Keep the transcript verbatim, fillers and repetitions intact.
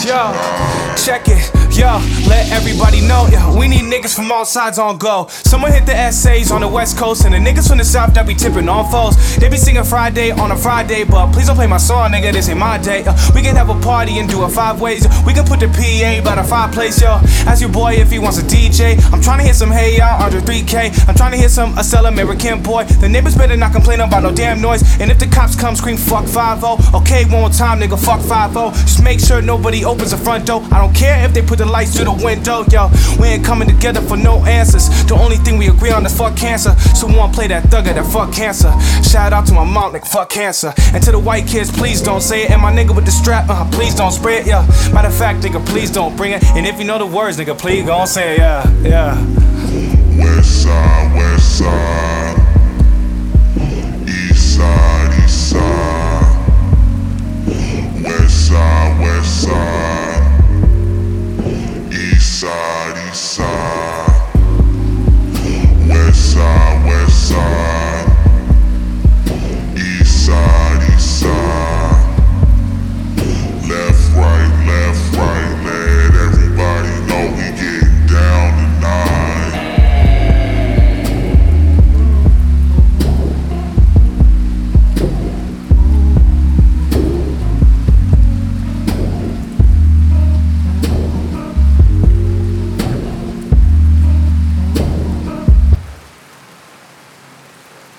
Yo, check it. Yo, let everybody know, yo, we need niggas from all sides on go. Someone hit the essays on the west coast, and the niggas from the south that be tipping on foes. They be singing Friday on a Friday, but please don't play my song, nigga, this ain't my day. uh, We can have a party and do it five ways. We can put the P A by the fireplace, yo. Ask your boy if he wants a D J. I'm trying to hear some Hey Ya under three K. I'm trying to hear some Acela American boy. The neighbors better not complain about no damn noise. And if the cops come, scream fuck five oh. Okay, one more time, nigga, fuck five oh. Just make sure nobody opens the front door. I don't care if they put the lights through the window, yo. We ain't coming together for no answers. The only thing we agree on is fuck cancer. So we wanna play that thugger, that fuck cancer. Shout out to my mom, nigga, fuck cancer. And to the white kids, please don't say it. And my nigga with the strap, uh, please don't spray it, yeah. Matter of fact, nigga, please don't bring it. And if you know the words, nigga, please gon' say it, yeah, yeah. West side, west side, east side.